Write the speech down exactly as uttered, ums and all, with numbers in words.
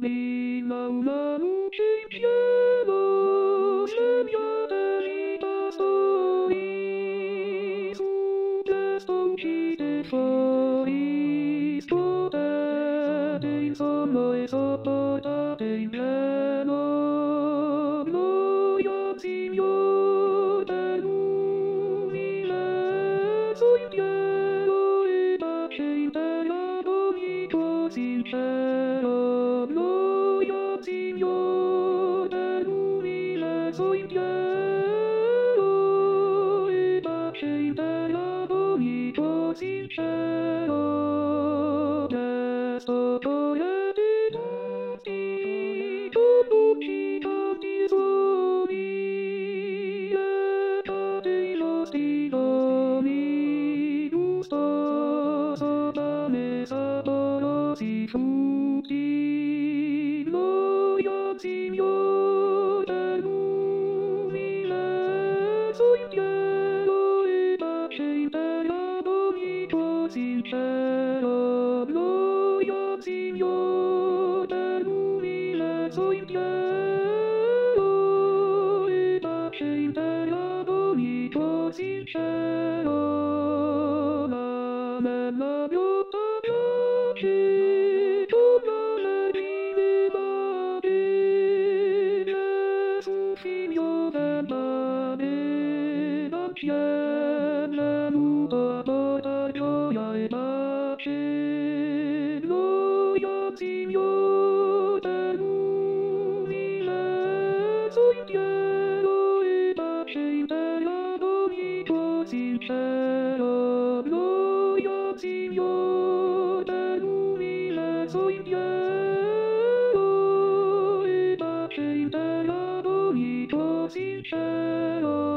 Mina una luce in cielo, segnata vita soli, su gesto uscite fuori, scuotate il sonno e sopportate in pieno. Gloria al Signore nell'umile, sul cielo e pace in terra ad ogni cuor sincero. Gloria al Signore nell'umile, sul cielo e pace in terra ad ogni cuor sincero. Gesto correte tutti, conduci tanti suoni, recate i nostri nomi, gustoso pane saporosi frutti. Gloria al Signore nell'umile, sul cielo e pace in terra ad ogni cuor sincero. Gloria al Signore nell'umile, sul cielo e pace in terra ad ogni cuor sincero. Amen. La piotta piace, torna le rivivate, Gesù figlio del Padre, l'ancienne nuova porta gioia e pace. Gloria al Signore nell'umile, sul cielo e pace in terra ad ogni cuor sincero. Gloria al Signore nell'umile, sul cielo e pace in terra ad ogni cuor sincero.